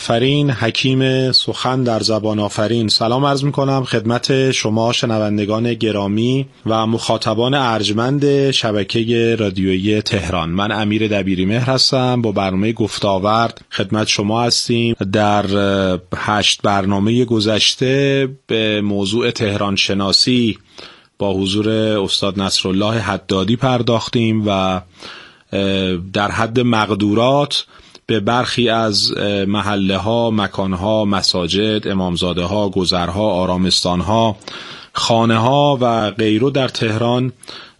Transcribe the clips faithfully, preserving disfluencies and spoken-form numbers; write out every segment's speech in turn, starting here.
آفرین، حکیم سخن در زبان آفرین. سلام عرض میکنم خدمت شما شنوندگان گرامی و مخاطبان ارجمند شبکه رادیویی تهران. من امیر دبیریمهر هستم، با برنامه گفت‌وآورد خدمت شما هستیم. در هشت برنامه گذشته به موضوع تهران شناسی با حضور استاد نصرالله حدادی پرداختیم و در حد مقدورات به برخی از محله ها، مکان ها، مساجد، امامزاده ها، گذرها، آرامستان ها، خانه ها و غیره در تهران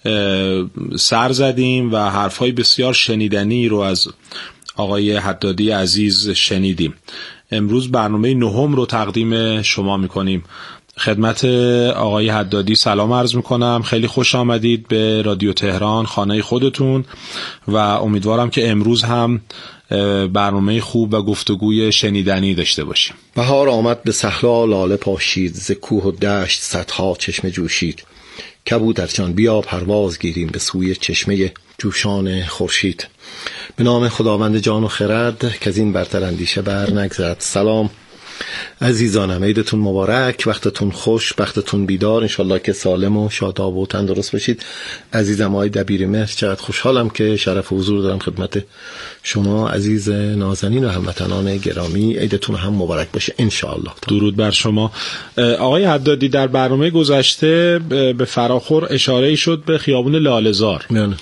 سر زدیم و حرفهای بسیار شنیدنی رو از آقای حدادی عزیز شنیدیم. امروز برنامه نهم رو تقدیم شما میکنیم. خدمت آقای حدادی سلام عرض میکنم، خیلی خوش آمدید به رادیو تهران، خانه خودتون، و امیدوارم که امروز هم برنامه خوب و گفتگوی شنیدنی داشته باشیم. بهار آمد به صحرا لاله پاشید، ز کوه و دشت صدها چشمه جوشید. کبودرجان بیا پرواز گیریم به سوی چشمه جوشان خورشید. به نام خداوند جان و خرد که از این برتر اندیشه بر نگذرد. سلام عزیزانم، عیدتون مبارک، وقتتون خوش، بختتون بیدار، انشالله که سالم و شاداب و تندرست باشید. عزیزم آقای دبیریمهر، چقدر خوشحالم که شرف حضور دارم خدمت شما عزیز نازنین و هموطنان گرامی. عیدتون هم مبارک باشه انشالله. درود بر شما. آقای حدادی، در برنامه گذشته به فراخور اشاره شد به خیابون لاله‌زار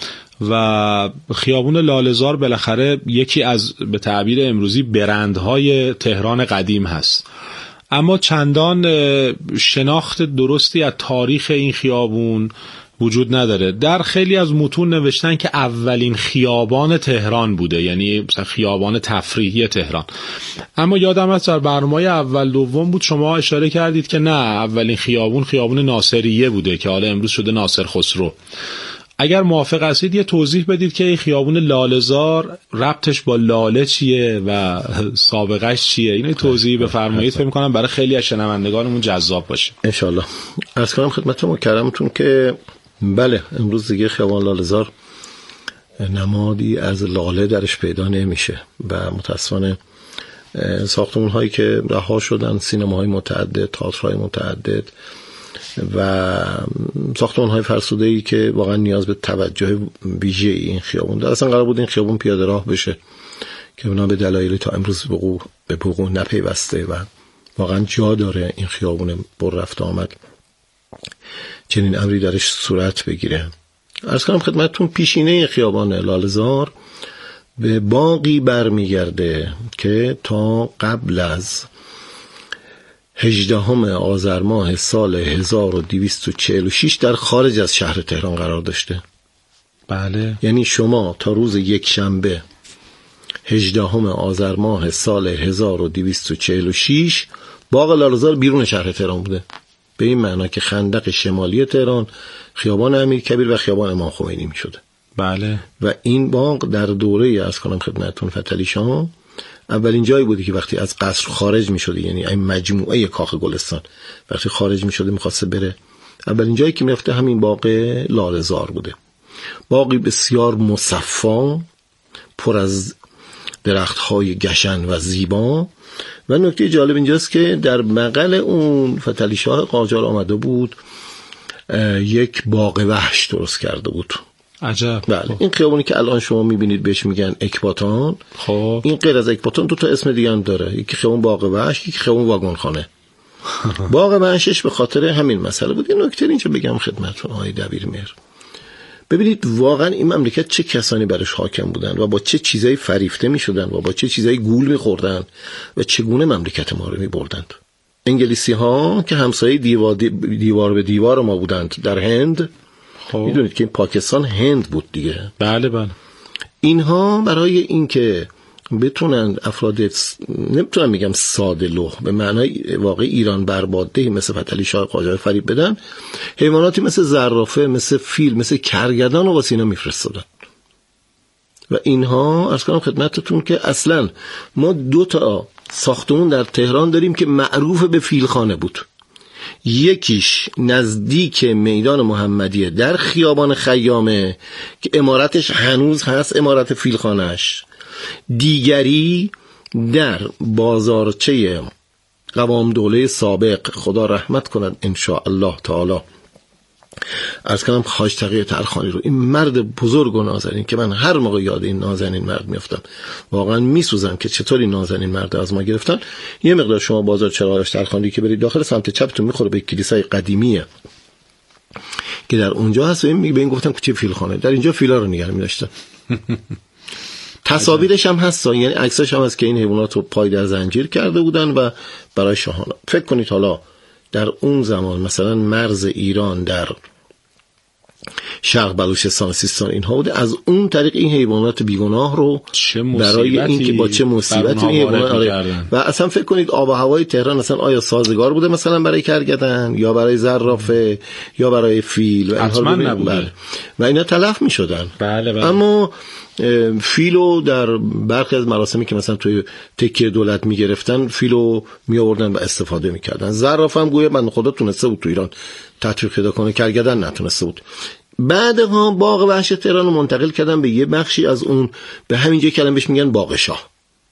و خیابون لاله‌زار بالاخره یکی از به تعبیر امروزی برندهای تهران قدیم هست، اما چندان شناخت درستی از تاریخ این خیابون وجود نداره. در خیلی از متون نوشتن که اولین خیابان تهران بوده، یعنی مثلا خیابان تفریحی تهران، اما یادم هست در برنامه اول دوم بود شما اشاره کردید که نه، اولین خیابون خیابون ناصریه بوده که حالا امروز شده ناصر خسرو. اگر موافق هستید یه توضیح بدید که این خیابون لاله‌زار ربطش با لاله چیه و سابقش چیه؟ اینو توضیح بفرمایید، فکر می‌کنم برای خیلی از شنوندگانمون جذاب باشه. انشالله. عرض کنم خدمت مکرمتون که بله، امروز دیگه خیابان لاله‌زار نمادی از لاله درش پیدا نمیشه و متأسفانه ساختمان‌هایی که رها شدن، سینماهای متعدد، تئاترهای متعدد و ساختمان‌های فرسوده‌ای که واقعا نیاز به توجه ویژه این خیابون داره. اصلا قرار بود این خیابون پیاده راه بشه که اونا به دلایلی تا امروز وقوع به وقوع نپیوسته و واقعا جا داره این خیابون بر رفت آمد چنین امری درش صورت بگیره. عرض کنم خدمتتون پیشینه خیابان لاله‌زار به باغی برمیگرده که تا قبل از هجدهم آذر ماه سال هزار و دویست و چهل و شش در خارج از شهر تهران قرار داشته. بله. یعنی شما تا روز یک شنبه هجدهم آذر ماه سال هزار و دویست و چهل و شش باغ لاله‌زار بیرون شهر تهران بوده، به این معنا که خندق شمالی تهران خیابان امیرکبیر و خیابان امام خمینی می شده. بله. و این باغ در دوره از کنم خدمتتون فتحعلی شاه اولین جایی بودی که وقتی از قصر خارج می شده، یعنی این مجموعه کاخ گلستان وقتی خارج می شده میخواسته بره، اولین جایی که میرفته همین باغ لاله‌زار بوده. باغی بسیار مصفا، پر از درخت‌های گشن و زیبا. و نکته جالب اینجاست که در بغل اون فتحعلی شاه قاجار آمده بود یک باغ وحش درست کرده بود. عجب. بله. این خیابونی که الان شما میبینید بهش میگن اکباتان، خب این غیر از اکباتان دو تا اسم دیگه هم داره، یکی خیابون باغ وحش، یکی خیابون واگنخانه. باغ وحشش به خاطر همین مسئله بود. این نکته اینجا بگم خدمتتون آقای دبیرمهر، ببینید واقعا این مملکت چه کسانی برش حاکم بودن و با چه چیزایی فریفته میشدن و با چه چیزایی گول میخوردن و چگونه مملکت ما رو میبردند. انگلیسی ها که همسایه دیوار, دیوار به دیوار ما بودند در هند، خب میدونید که این پاکستان هند بود دیگه. بله بله. اینها برای اینکه بتونن افراد نمیتونم میگم ساده لوح به معنای واقعی ایران برباده مثل فتحعلی شاه قاجار فریب بدن، حیواناتی مثل زرافه، مثل فیل، مثل کرگدان و واسه اینا میفرستادن. و اینها عرض کنم خدمتتون که اصلا ما دو تا ساختمون در تهران داریم که معروف به فیلخانه بود. یکیش نزدیک میدان محمدیه در خیابان خیامه که عمارتش هنوز هست، عمارت فیلخانهش. دیگری در بازارچه قوام دوله سابق، خدا رحمت کند ان شاء الله تعالی، عرض کنم حاج تقی تلخانی رو، این مرد بزرگ و نازنین که من هر موقع یاد این نازنین مرد میافتم واقعا میسوزم که چطوری نازنین مرد از ما گرفتن. یه مقدار شما بازار چراغ تلخانی که برید داخل، سمت چپتون میخوره به کلیسای قدیمیه که در اونجا هست. این به این گفتن کوچه فیلخانه، در اینجا فیلا رو نگه می‌داشتن. تصاویرش هم هست، یعنی عکساش هم هست که این حیوانات رو پای در زنجیر کرده بودن و برای شاهان. فکر کنید حالا در اون زمان مثلا مرز ایران در شرق بلوچستان سیستان اینها بوده، از اون طریق این حیوانات بیگناه رو برای این که با چه مصیبتی این حیوانات آره. و اصلا فکر کنید آب و هوای تهران اصلا آیا سازگار بوده مثلا برای کرگدن یا برای زرافه یا برای فیل و اینها نبوده و اینا تلف می شدن. بله بله. اما فیلو در برخی از مراسمی که مثلا توی تکیه دولت می گرفتن فیلو می آوردن و استفاده می کردن. زرافه هم گویا من خدا تونسته بود تو ایران تطبیق پیدا کنه، کرگدن نتونسته بود. بعدها باغ وحش تهران رو منتقل کردن به یه بخشی از اون، به همین جای کلمه بهش میگن باغ شاه.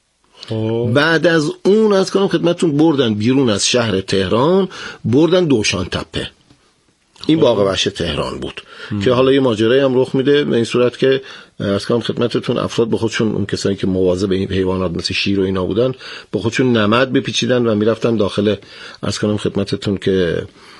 بعد از اون از کنم خدمتتون بردن بیرون از شهر تهران، بردن دوشان تپه. این باغ وحش تهران بود ام. که حالا یه ماجرایی هم رخ میده به این صورت که از کنم خدمتتون افراد به خودشون، اون کسایی که مواظب این حیوانات مثل شیر و اینا بودن، به خودشون نمد بپیچیدن و میرفتن داخل از کنم خدمتتون که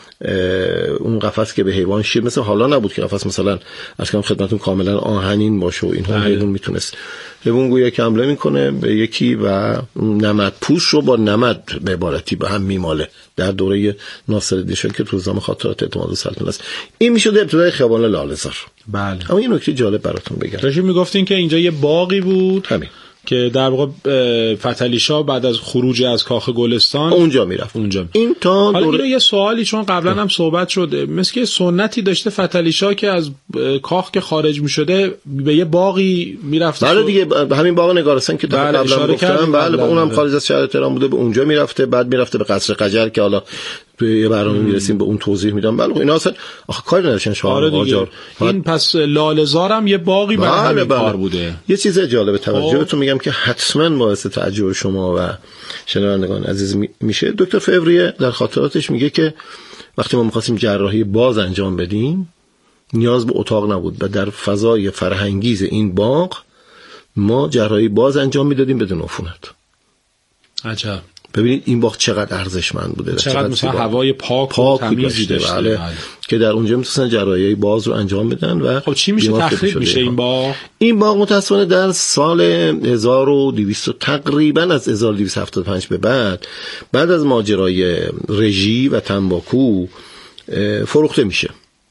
اون قفس که به حیوان شیر، مثل حالا نبود که قفس مثلا از کنم خدمتون کاملا آهنین باشه و اینها، حیوان میتونست حیوان گویا که حمله میکنه به یکی و نمد پوش رو با نمد به عبارتی به هم میماله. در دوره ناصرالدین شاه که تو روزنامه خاطرات اعتماد سلطنت است. این میشد ابتدای خیابان لاله‌زار. بله. اما این نکته جالب براتون بگم، داشتین میگفتین که اینجا یه باغی بود همین که در واقع فتحعلی شاه بعد از خروج از کاخ گلستان اونجا میرفت. اونجا این تا حالا دور... اینو یه سوالی چون قبلا هم صحبت شده، مثل که سنتی داشته فتحعلی شاه که از کاخ که خارج میشده به یه باغی میرفت. بله دیگه، همین باغ نگارستان که بله قبلا گفتم، بله اونم خارج از شهر تهران بوده، به اونجا میرفته. بعد میرفته به قصر قجر که حالا توی یه برنامه میرسیم به اون توضیح میدم. بله اینا اصلا آخه کاری نداشتن شاه قاجار. این پس لاله‌زار هم یه باغی برای همین کار بوده. یه چیز جالب توجهتون میگم که حتما باعث تعجب شما و شنوندگان عزیز میشه. دکتر فوریه در خاطراتش میگه که وقتی ما می‌خواستیم جراحی باز انجام بدیم نیاز به اتاق نبود و در فضای فرهنگیز این باغ ما جراحی باز انجام میدادیم بدون عفونت. عجب. ببینید این باغ چقدر ارزشمند بوده، چقدر مثلا هوای پاک, پاک و تمیزی داشته. بله. بله. که در اونجا میتونن جراحی باز رو انجام بدن. و خب چی میشه تخریب میشه این باغ؟ این باغ متأسفانه در سال هزار و دویست تقریبا از هزار و دویست و هفتاد و پنج به بعد بعد از ماجرای رژی و تنباکو فروخته میشه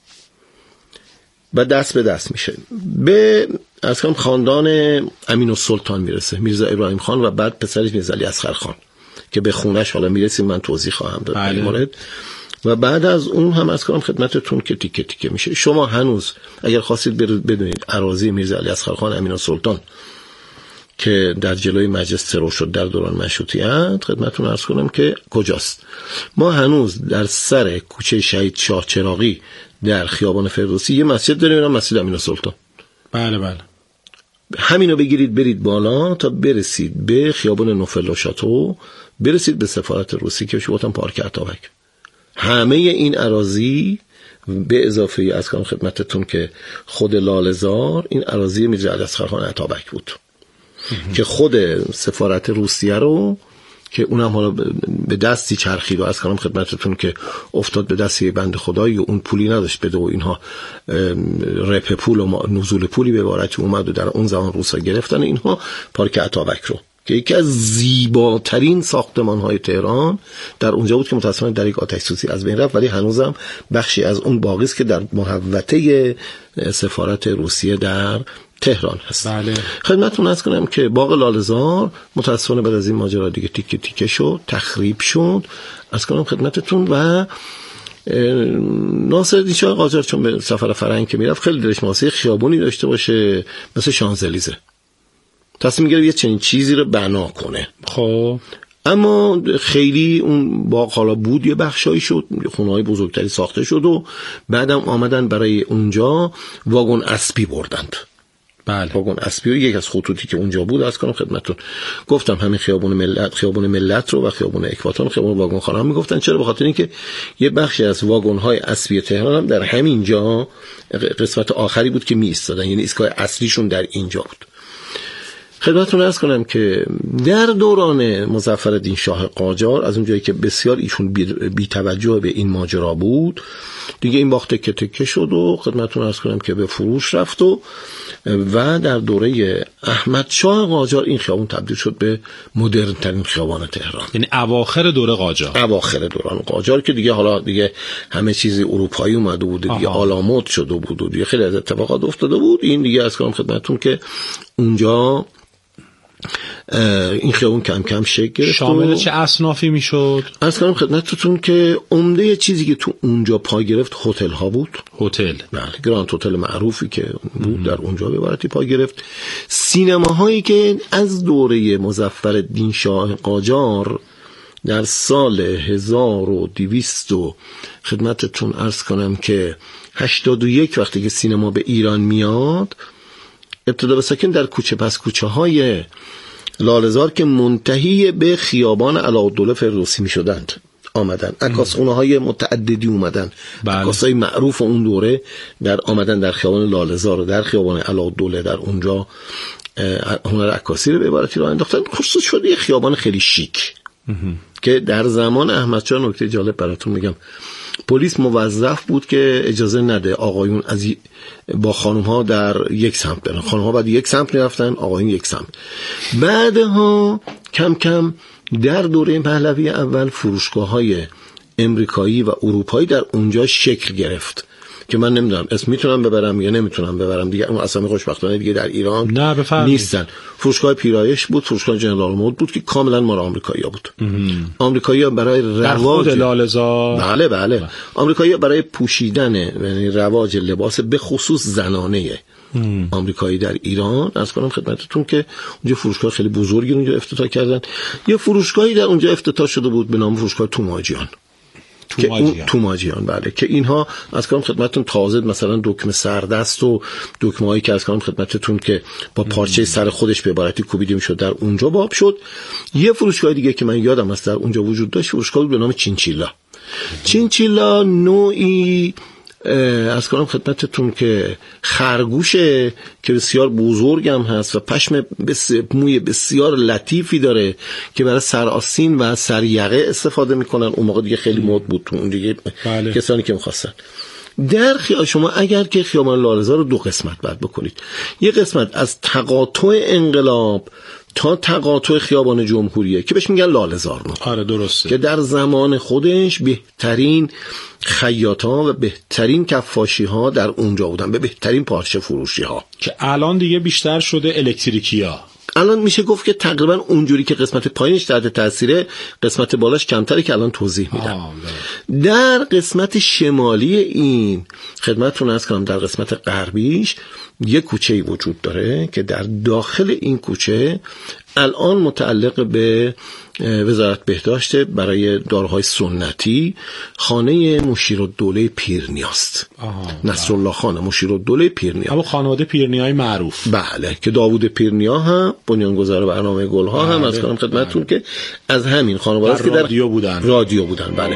و دست به دست میشه، به از کنم خاندان امین السلطان میرسه، میرزا ابراهیم خان و بعد پسرش میرزا علی اصغر خان که به خونش حالا میرسیم، من توضیح خواهم داد در این مورد. و بعد از اون هم از کنم خدمتتون که تیکه تیکه میشه. شما هنوز اگر خواستید بدونید اراضی میرزا علی اصغر خان امین السلطان که در جلوی مجلس ترور شد در دوران مشروطیت، خدمتتون عرض کنم که کجاست. ما هنوز در سر کوچه شهید شاه چراغی در خیابان فردوسی یه مسجد داریم، اونم مسجد امین السلطان. بله بله. همینو بگیرید برید بالا تا برسید به خیابان نوفل و شاتو، برسید به سفارت روسی که شما پارک اتابک. همه این اراضی به اضافه از کنم خدمتتون که خود لاله‌زار این اراضی میرزا علی اصغر خان اتابک بود که خود سفارت روسیه رو که اونم حالا به دستی چرخید و از کنم خدمتتون که افتاد به دستی بنده خدایی و اون پولی نداشت بده و اینها رپ پول و نزول پولی به عبارتی اومد و در اون زمان روسا گرفتن اینها پارک اتابک رو که یکی از زیباترین ساختمان‌های تهران در اونجا بود که متأسفانه در یک آتش سوزی از بین رفت، ولی هنوزم بخشی از اون باقی است که در محوطه سفارت روسیه در تهران هست. بله. خدمتتون عرض کنم که باغ لاله‌زار متأسفانه بعد از این ماجرا دیگه تیکه تیکه شد، تخریب شد. عرض کنم خدمتتون و ناصرالدین شاه قاجار چون به سفر فرنگ که میرفت خیلی دلش واسه خیابونی داشته باشه مثل شانزلیزه، تصمیم گرفت یه چنین چیزی رو بنا کنه. خب اما خیلی اون باغ حالا بود یه بخشایی شد، خونه‌های بزرگتری ساخته شد و بعدم آمدن برای اونجا واگن اسبی بردند بله. واگن اسبی و یک از خطوطی که اونجا بود از کنم خدمتتون گفتم همین خیابون ملت خیابون ملت رو و خیابون اکباتان خیابون واگن خانه هم میگفتن. چرا؟ به خاطر اینکه یه بخشی از واگن های اسبی تهران هم در همین جا قسمت آخری بود که می ایستادن، یعنی ایستگاه اصلیشون در اینجا بود. خدمتتون عرض کنم که در دوران مظفرالدین شاه قاجار از اونجایی که بسیار ایشون بی توجه به این ماجرا بود دیگه این باخت تکه تکه شد و خدمتتون عرض کنم که به فروش رفت و و در دوره احمد شاه قاجار این خیابون تبدیل شد به مدرن ترین خیابان تهران. یعنی اواخر دوره قاجار. اواخر دوران قاجار که دیگه حالا دیگه همه چیز اروپایی اومده بود دیگه، آلامود شده بود و دیگه خیلی از اتفاقات افتاده بود. این دیگه از کنم خدمتتون که اونجا این خیابون کم کم شکل گرفت. شامل چه اصنافی میشد؟ عرض کنم خدمتتون که عمده چیزی که تو اونجا پا گرفت هتل ها بود. هتل، بله، گراند هتل معروفی که بود در اونجا به عبارتی پا گرفت. سینماهایی که از دوره مظفرالدین شاه قاجار در سال هزار و دویست خدمتتون عرض کنم که هشتاد و یک وقتی که سینما به ایران میاد ابتدا به سکن در کوچه پس کوچه های لاله‌زار که منتهی به خیابان علاءالدوله فردوسی می شدند آمدن. عکاسخونه های متعددی اومدن. بله. عکاسای معروف اون دوره در آمدن در خیابان لاله‌زار و در خیابان علاءالدوله در اونجا هنر عکاسی رو به عبارتی راه انداختن. خصوص شده یه خیابان خیلی شیک که در زمان احمدشاه، نکته جالب براتون میگم، پلیس موظف بود که اجازه نده آقایون از با خانم ها در یک سمت برن. خانم ها بعد یک سمت میرفتن، آقایون یک سمت. بعدها کم کم در دوره پهلوی اول فروشگاه های امریکایی و اروپایی در اونجا شکل گرفت که من نمیدونم اسم میتونم ببرم یا نمیتونم ببرم دیگه، اون اسامی خوشبختانه دیگه در ایران نه نیستن. فروشگاه پیرایش بود، فروشگاه جنرال مود بود که کاملا مال آمریکایی‌ها بود. آمریکایی‌ها برای رواج لاله‌زار، بله بله آمریکایی‌ها برای پوشیدن یعنی رواج لباس به خصوص زنانه آمریکایی در ایران از کنم خدمتتون که اونجا فروشگاه خیلی بزرگی اونجا افتتاح کردن. یه فروشگاهی در اونجا افتتاح شده بود به نام فروشگاه توماجیان. توماجیان. توماجیان بله، که اینها از کنم خدمتتون تازه مثلا دکمه سردست و دکمه هایی که از کنم خدمتتون که با پارچه سر خودش به عبارتی کوبیده میشد در اونجا باب شد. یه فروشگاه دیگه که من یادم هست در اونجا وجود داشت فروشگاه به نام چینچیلا. چینچیلا نوعی از کنم خدمتتون که خرگوشه که بسیار بزرگم هست و پشم بس... موی بسیار لطیفی داره که برای سرآستین و سریقه استفاده میکنن. اون موقع دیگه خیلی مد بود تو اون دیگه بله. کسانی که میخواستن در خیال شما اگر که خیابان لاله‌زار رو دو قسمت بعد بکنید، یه قسمت از تقاطع انقلاب تا تقاطع خیابان جمهوریه که بهش میگن لاله‌زار نو. آره درسته، که در زمان خودش بهترین خیاطا و بهترین کفاشی ها در اونجا بودن، به بهترین پارچه فروشی ها که الان دیگه بیشتر شده الکتریکیا. الان میشه گفت که تقریبا اونجوری که قسمت پایینش تحت تاثیره قسمت بالاش کمتره که الان توضیح میدم. در قسمت شمالی این خدمتتون عرض کنم در قسمت غربیش یک کوچه‌ای وجود داره که در داخل این کوچه الان متعلق به وزارت بهداشت برای داروهای سنتی خانه مشیرالدوله پیرنیاست. نصرالله خان مشیرالدوله پیرنیا، اما خانواده پیرنیای معروف. بله، که داوود پیرنیا هم بنیانگذار برنامه گلها هم از کنم خدمتتون که از همین خانواده است که در رادیو بودن. رادیو بودن بله.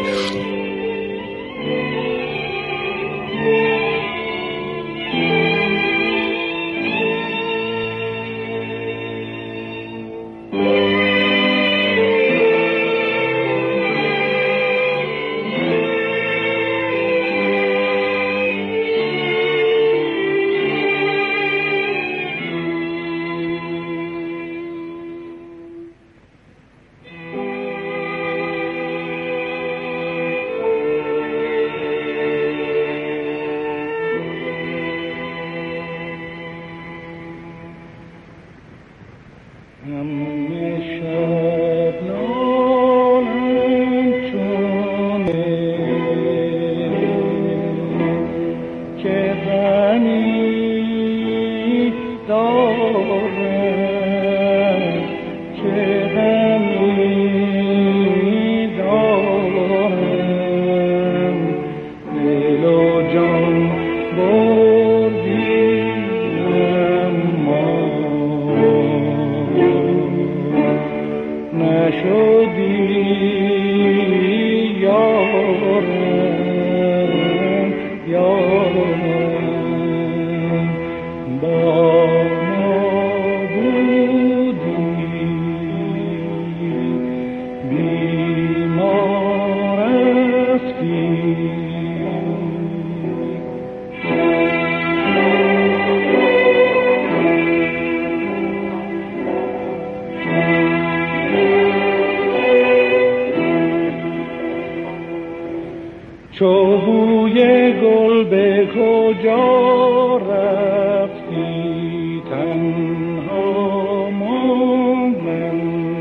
چو بوی گل به کجا رفتی تنها ماندم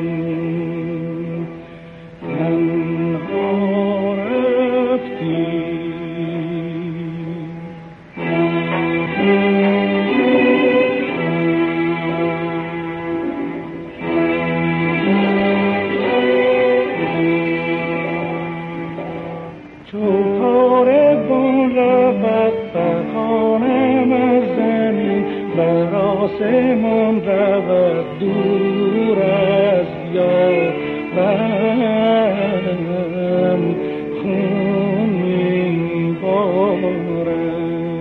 تنها رفتی آسمان رود دور از یارم خون میبارم.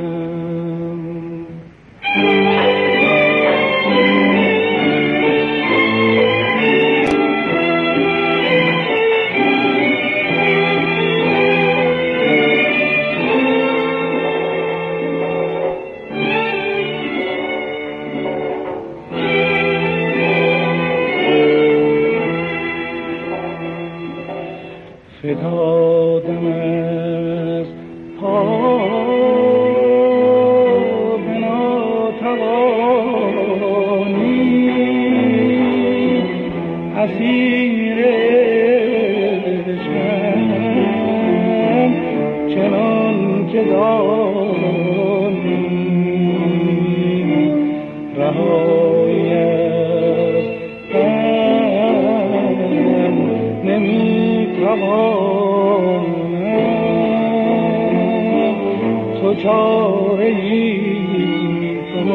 فتادم از پا به ناتوانی اسیر عشقم چنان که دانی رهایی از غم نمی‌توانم تو چاره‌ای کن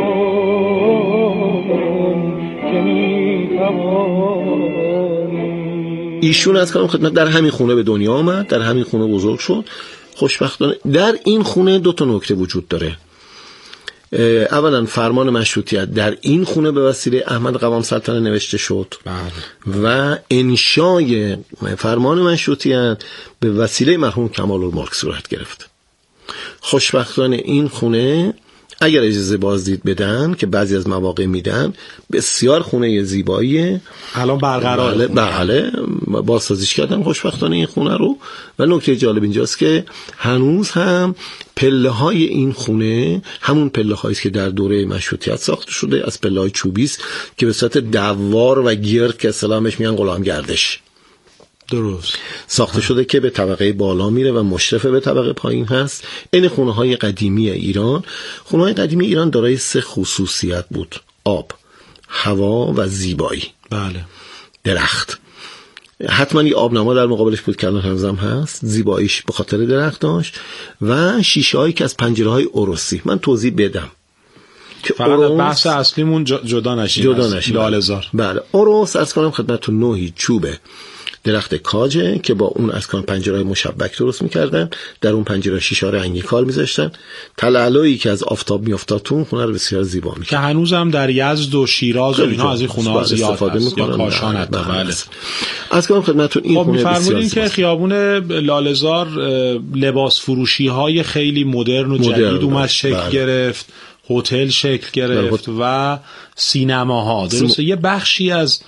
که می‌توانی. ایشون از کنم خدمت در همین خونه به دنیا آمد، در همین خونه بزرگ شد. خوشبختانه در این خونه دو تا نکته وجود داره. اولا فرمان مشروطیت در این خونه به وسیله احمد قوام سلطنه نوشته شد بله. و انشای فرمان مشروطیت به وسیله مرحوم کمال الملک صورت گرفت. خوشبختانه این خونه اگر اجازه بازدید بدن که بعضی از مواقع میدن بسیار خونه زیباییه، الان برقرار بله, بله بازسازیش کردن خوشبختانه این خونه رو. و نکته جالب اینجاست که هنوز هم پله های این خونه همون پله هایی است که در دوره مشروطیت ساخته شده، از پله های چوبی است که به صورت دوار و گرد که اسلامش میگن غلام گردش درست ساخته شده که به طبقه بالا میره و مشرف به طبقه پایین هست. این خونه های قدیمی ایران، خونه های قدیمی ایران دارای سه خصوصیت بود: آب، هوا و زیبایی. بله. درخت حتما یه آبنما در مقابلش بود که الان هنوزم هست. زیباییش به خاطر درخت داشت و شیشه هایی که از پنجره های اروسی. من توضیح بدم که فقط بحث اصلیمون جدا نشیم جدا نشیم لاله‌زار. بله. اوروس از کنم خدمتتون نوعی چوبه درخت کاجه که با اون از کان پنجره‌های مشبک درست می‌کردن، در اون پنجره شیشه رنگی کار می‌ذاشتن، تلالویی که از آفتاب میافتاد تو خونه رو بسیار زیبا می‌کرد، که هنوزم در یزد و شیراز و اینها از این خونه‌ها زیاد استفاده می‌کنن یا کاشان حتی. بله. از کنم خدمتتون این خب خونه بسیار می‌فرمایید که خیابون لاله‌زار لباس فروشی‌های خیلی مدرن و جدید مدرن اومد شکل بله. گرفت، هتل شکل گرفت بله. و سینماها. درسته یه بخشی از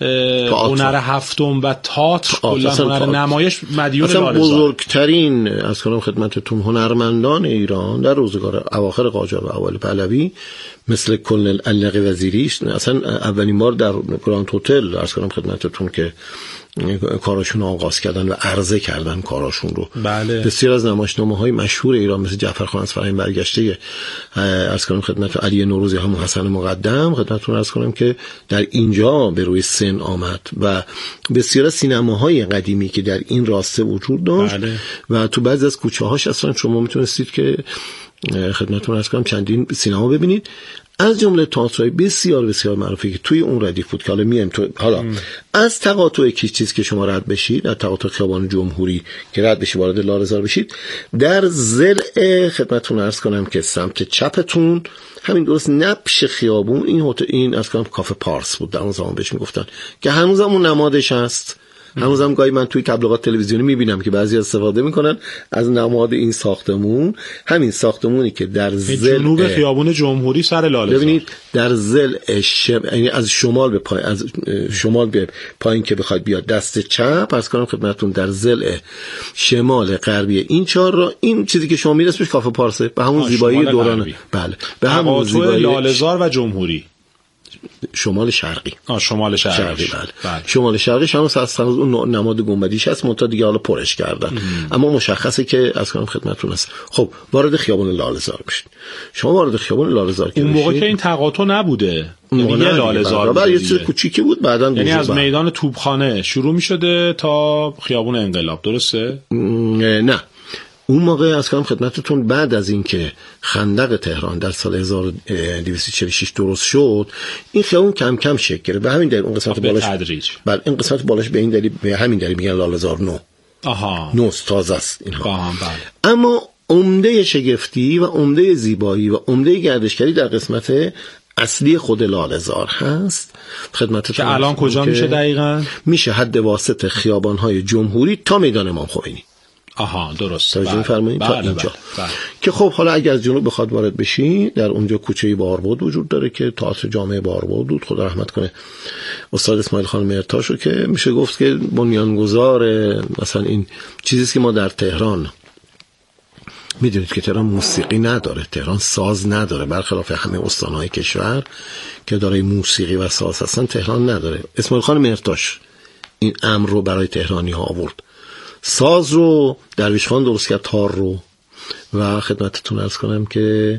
هنر هفتم و تئاتر کلا هنر نمایش مدیون لاله‌زار. بزرگترین از کنم خدمتتون هنرمندان ایران در روزگار اواخر قاجار و اوایل پهلوی مثل کلنل علق وزیری، اصلا اولین بار در گراند هتل از کنم خدمتتون که کاراشون آغاز کردن و عرضه کردن کاراشون رو. بله. بسیار از نمایشنامه‌های مشهور ایران مثل جعفرخان از فرهنگ برگشته عرض کنم خدمت علی نوروزی همون حسن مقدم خدمتتون عرض کنم که در اینجا به روی سن آمد و بسیار از سینماهای قدیمی که در این راسته وجود داشت. بله. و تو بعضی از کوچه‌هاش اصلا شما میتونستید که خدمتتون عرض کنم چندین سینما ببینید. از جمله تئاترهای بسیار بسیار معروفی که توی اون ردیف بود که حالا میایم تو حالا ام. از تقاطع کی چیز که شما رد بشید، در تقاطع خیابان جمهوری که رد بشید وارد لاله‌زار بشید، در ضلع خدمتتون عرض کنم که سمت چپتون همین درست نبش خیابون این هتل این از کنم کافه پارس بود، در اون زمان بهش میگفتن، که هنوزم اون نمادش هست. هنوزم گاهی من توی تبلیغات تلویزیونی میبینم که بعضی استفاده میکنن از نماد این ساختمون، همین ساختمونی که در ضلع جنوب خیابون جمهوری سر لاله‌زار. ببینید در ضلع شم... یعنی از شمال به پایین، از شمال به پایین که بخواید بیاد دست چپ، از کنم خدمتتون در ضلع شمال غربی این چهار را، این چیزی که شما میرسید کافه پارسه، به همون زیبایی دوران، بله به همون زیبایی لاله‌زار و جمهوری، شمال شرقی. آه شمال شرقی, شرقی بله. بله. شمال شرقی هم هست، اون نماد گنبدیش هست، منتها دیگه حالا پرش کردن ام. اما مشخصه که از کنم خدمتتون هست. خب وارد خیابان لاله‌زار بشید. شما وارد خیابان لاله‌زار که اون موقع که این تقاطع نبوده، یعنی یه لاله‌زار بود، یه چیز کوچیکی بود، بعداً یعنی از بعد. میدان توپخانه شروع می‌شده تا خیابان انقلاب، درسته؟ نه اون موقع از کنم خدمتتون بعد از اینکه خندق تهران در سال هزار و دویست و چهل و شش درست شد، این خیابون کم کم شکل گرفت. به همین دلیل اون قسمت بالاش بله این قسمت بالاش به این دلیل به همین دلیل میگن لاله‌زار نو. آها نو تازه است اینها. بله. اما عمده شگفتی و عمده زیبایی و عمده گردشگری در قسمت اصلی خود لاله‌زار هست. خدمتتون که الان کجا میشه دقیقاً؟ میشه حد واسط خیابان‌های جمهوری تا میدان امام خمینی. آها درست. توجه می‌فرمایید تا اینجا. بله. بله. که خب حالا اگه از جنوب بخواد وارد بشی، در اونجا کوچه باربود وجود داره که تئاتر جامعه باربود بود، خدا رحمت کنه استاد اسماعیل خان مرتاشو، که میشه گفت که بنیانگذار مثلا این چیزی که ما در تهران میدونید که تهران موسیقی نداره، تهران ساز نداره، برخلاف همه استان‌های کشور که دارای موسیقی و ساز هستن، تهران نداره. اسماعیل خان مرتاش این امر رو برای تهرانی‌ها آورد. ساز رو درویش خان درست کرد، تار رو، و خدمتتون عرض کنم که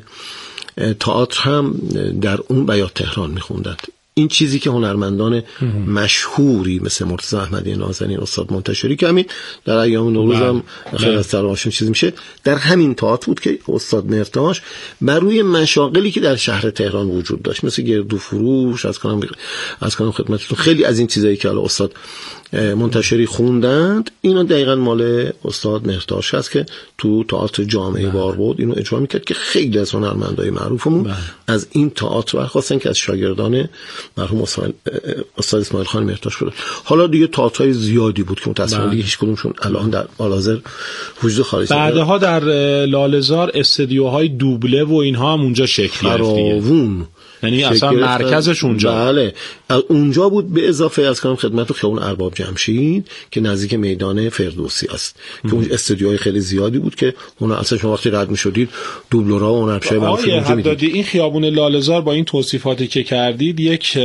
تئاتر هم در اون بیات تهران میخوندند. این چیزی که هنرمندان مشهوری مثل مرتضی احمدی نازنین، استاد منتشری که همین در ایام نوروز هم خیلی از سرماشون چیز میشه، در همین تئاتر بود که استاد مرتاش بر روی مشاغلی که در شهر تهران وجود داشت، مثل گردو فروش، از کنم از کنم خدمتتون خیلی از این چیزایی که حالا استاد منتشری خوندند، اینا دقیقاً مال استاد مرتاش هست که تو تئاتر جامعه باربود اینو اجرا میکرد، که خیلی از هنرمندای معروفمون بله. از این تئاتر برخواستن که از شاگردان مرحوم استاد اسماعیل خان مرتاش بود. حالا دیگه تئاترهای زیادی بود که متأسفانه دیگه هیچ کدومشون الان در حاضر وجود خارج نداره. بعدها در لاله‌زار استدیوهای دوبله و اینها هم اونجا شکل گرفت دیگه، یعنی اصلا مرکزش اونجا. بله اونجا بود، به اضافه از کنم خدمت خیابان ارباب جمشید که نزدیک میدان فردوسی است ام. که اون استودیوهای خیلی زیادی بود که اون اصلا شما وقتی رد می‌شدید دوبلورا و هنرپیشه براشون اونجا می‌دید. این خیابون لاله‌زار با این توصیفاتی که کردید یک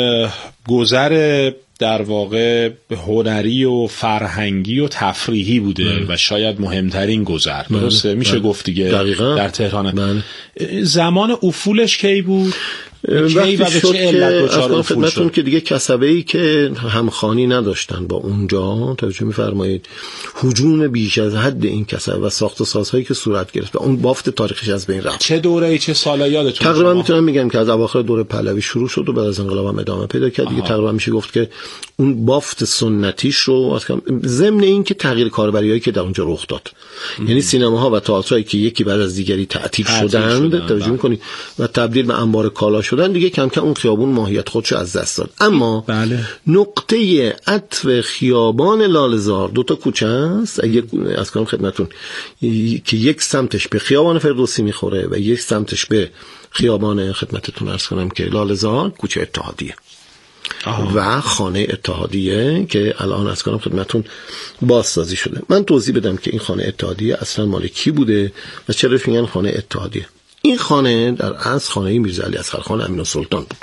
گذر در واقع هنری و فرهنگی و تفریحی بوده بله. و شاید مهمترین گذر بله. درسته میشه بله. گفت دیگه دقیقا. در تهران بله. زمان افولش کی بود؟ وقتی و شد که از خدمتون که دیگه کسبه‌ای که همخوانی نداشتن با اونجا، توجه می‌فرمایید، هجوم بیش از حد این کسبه و ساخت و سازهایی که صورت گرفت و اون بافت تاریخیش از بین رفت. چه دوره‌ای چه سالی یادتون؟ تقریبا میتونم بگم که از اواخر دوره پهلوی شروع شد و بعد از انقلاب هم ادامه پیدا کرد. دیگه تقریبا میشه گفت که اون بافت سنتیش رو ضمن این که تغییر کاربریایی که در اونجا رخ داد، یعنی سینماها و تئاترایی که یکی بعد از دیگری تعطیل شدند، توجه می‌کنید، و تبدیل به انبار کالا شدن، دیگه کم کم اون خیابون ماهیت خودشو از دست داد. اما بله. نقطه عطف خیابان لاله‌زار دو تا کوچه است، اگه از کنم خدمتتون که یک سمتش به خیابان فردوسی میخوره و یک سمتش به خیابان خدمتتون عرض کنم که لاله‌زار، کوچه اتحادیه آه. و خانه اتحادیه که الان از کنم خدمتتون بازسازی شده. من توضیح بدم که این خانه اتحادیه اصلا مال کی بوده و چرا میگن خانه اتحادیه. این خانه در اصل خانه میرزا علی اصغرخان امین‌السلطان بود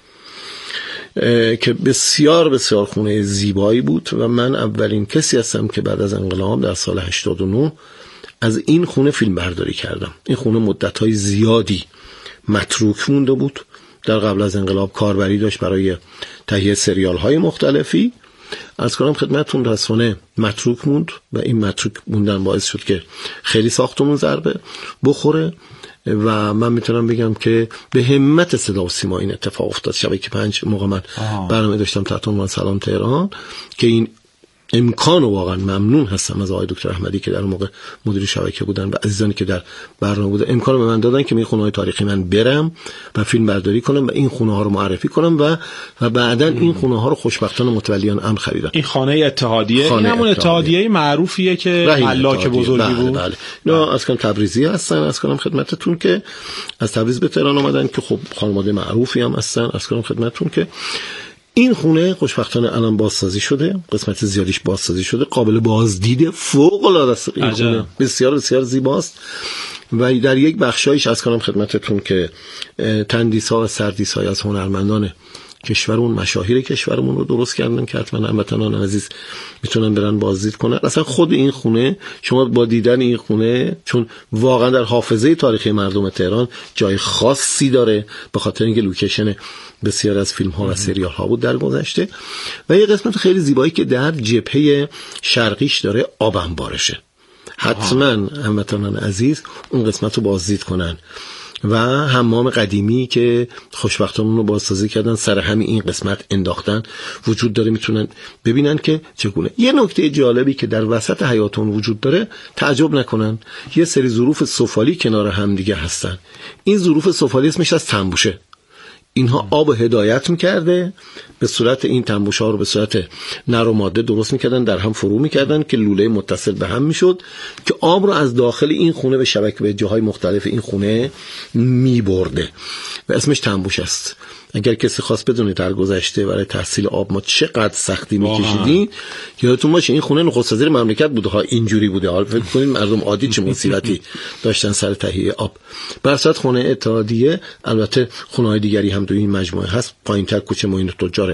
که بسیار بسیار خونه زیبایی بود و من اولین کسی هستم که بعد از انقلاب در سال هشتاد و نه از این خونه فیلم برداری کردم. این خونه مدت‌های زیادی متروک مونده بود. در قبل از انقلاب کاربری داشت برای تهیه سریال‌های مختلفی. عرض کنم خدمتتون رسانه متروک موند و این متروک موندن باعث شد که خیلی ساختمون ضربه بخوره و من میتونم بگم که به همت صدا و سیما این اتفاق افتاد. شبکه پنج موقع من برنامه داشتم تحت عنوان سلام تهران که این امکان واقعا ممنون هستم از آقای دکتر احمدی که در اون موقع مدیر شبکه بودن و عزیزانی که در برنامه بودن، امکان به من دادن که می خونه‌های تاریخی من برم و فیلم برداری کنم و این خونه ها رو معرفی کنم و و بعداً این خونه ها رو خوشبختانه متولیان امر خریدن. این خانه اتحادیه، خانه این همون اتحادیه, اتحادیه معروفیه که ملاک بزرگی بله بود. بله. اینا از کنم تبریزی هستن، از کنم خدمتتون که از تبریز به تهران اومدن که خب خانواده معروفی هم هستن. از کنم خدمتتون که این خونه خوشبختانه الان بازسازی شده، قسمت زیادیش بازسازی شده، قابل بازدید، فوق العاده است. این خونه بسیار بسیار زیباست و در یک بخشایش از کنم خدمتتون که تندیس‌ها و سردیس‌های از هنرمندان کشورمون، مشاهیر کشورمون رو درست کردن که حتما هموطنان عزیز میتونن برن بازدید کنن. اصلا خود این خونه، شما با دیدن این خونه، چون واقعا در حافظه تاریخی مردم تهران جای خاصی داره به خاطر اینکه لوکیشن بسیار از فیلم ها و سریال ها بود در گذشته، و یه قسمت خیلی زیبایی که در جبهه شرقیش داره آب انبارشه. حتما هموطنان عزیز اون قسمت رو بازدید کنن و حمام قدیمی که خوشبختانه اون رو بازسازی کردن سر همین این قسمت انداختن وجود داره، میتونن ببینن که چگونه. یه نکته جالبی که در وسط حیاتون وجود داره، تعجب نکنن، یه سری ظروف سفالی کنار هم دیگه هستن. این ظروف سفالی اسمش از تنبوشه. اینها آب هدایت میکرده، به صورت این تنبوش ها رو به صورت نر و ماده درست میکردن، در هم فرو میکردن که لوله متصل به هم میشد که آب رو از داخل این خونه به شبکه به جاهای مختلف این خونه میبرده و اسمش تنبوش است. اگر کسی خواست بدونه در گذشته برای تحصیل آب ما چقدر سختی میکشیدیم، یادتون باشه این خونه نخست وزیر مملکت بوده ها، اینجوری بوده. حالا فکر کنید مردم عادی چه مصیبتی داشتن سر تهیه آب. بر اساس خونه اتحادیه، البته خونه‌های دیگری هم تو این مجموعه هست، پایین‌تر کوچه معین تجاره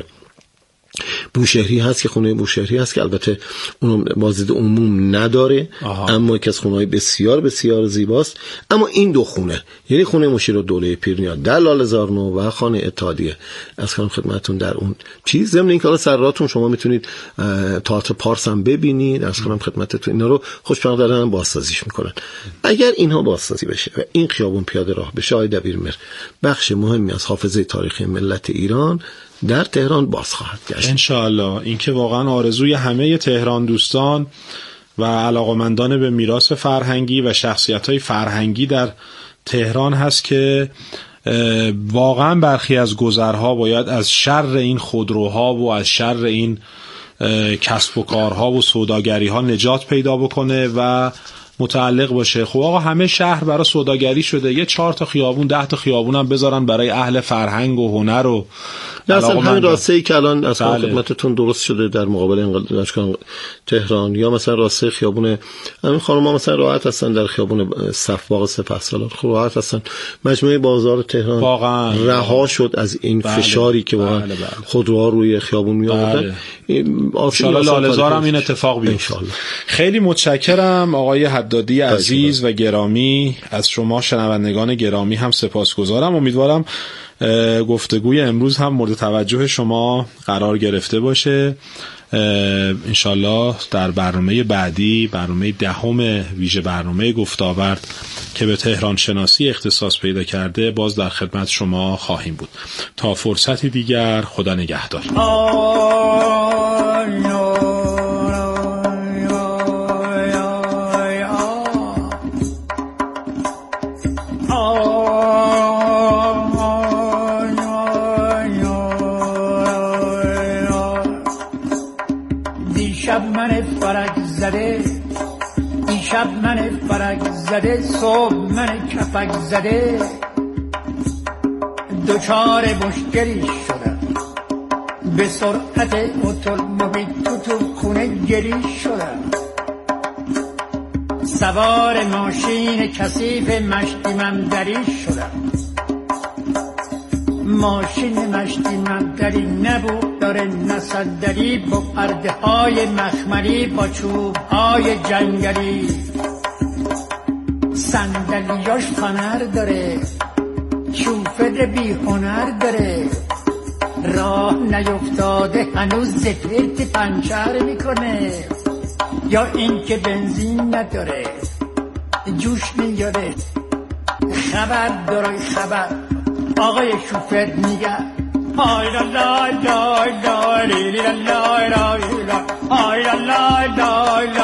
بوشهری هست که خونه بوشهری هست که البته اون بازدید عموم نداره. آها. اما یکی از خونه‌های بسیار بسیار زیباست. اما این دو خونه، یعنی خونه مشیرالدوله پیرنیاد در لاله‌زار نو و خانه اتحادیه، از کنم خدمتتون در اون چیز، ضمن اینکه حالا سراتون شما میتونید تئاتر پارس هم ببینید، از کنم خدمتتون اینا رو خوشبختانه دارن بازسازیش میکنن. اگر اینها بازسازی بشه و این خیابون پیاده راه بشه، آقای دبیرمهر، بخش مهمی از حافظه تاریخی ملت ایران در تهران باز خواهد گشت انشاءالله. این که واقعا آرزوی همه تهران دوستان و علاقمندان به میراث فرهنگی و شخصیت‌های فرهنگی در تهران هست که واقعا برخی از گذرها باید از شر این خودروها و از شر این کسب و کارها و سوداگری‌ها نجات پیدا بکنه و متعلق باشه. خب آقا همه شهر برای سوداگری شده، یه چهار تا خیابون ده تا خیابون هم بذارن برای اهل فرهنگ و هنر و اصلا همین راسته ای که الان از خدمتتون درست شده در مقابل انقلاب تهران، یا مثلا راسته خیابون همین خانم‌ها مثلا راحت هستن در خیابون صفباغ سپهسالار، خب راحت هستن. مجموعه بازار تهران واقعا رها شد از این بله. فشاری که واقعا بله بله. خودروها روی خیابون می آوردن. ان شاء الله لاله‌زار هم این اتفاق بیفته. خیلی متشکرم آقای حدادی عزیز و گرامی، از شما شنوندگان گرامی هم سپاسگزارم. امیدوارم گفتگوی امروز هم مورد توجه شما قرار گرفته باشه. انشالله در برنامه بعدی، برنامه دهم ویژه برنامه گفت‌وآورد که به تهران شناسی اختصاص پیدا کرده، باز در خدمت شما خواهیم بود. تا فرصتی دیگر، خدا نگهدار. دیشب من فرق زده، صبح من کفک زده، دوچار مشکلی شدم، به سرعت اتومبیل تو تو خونه گری شدم، سوار ماشین کثیف مشتی ممدری شدم. ماشین مشتی ممدری نبود، داره نصدری با پرده های مخملی با چوب های جنگلی، صندلیاش فنر داره، شوفر بی هنر داره، راه نیفتاده هنوز زفرت پنچر میکنه، یا این که بنزین نداره، جوش میاره خبر دارای خبر آقای شوفر میگه آی لا لا لا لا لی لا لا لا لا آی لا لا لا لا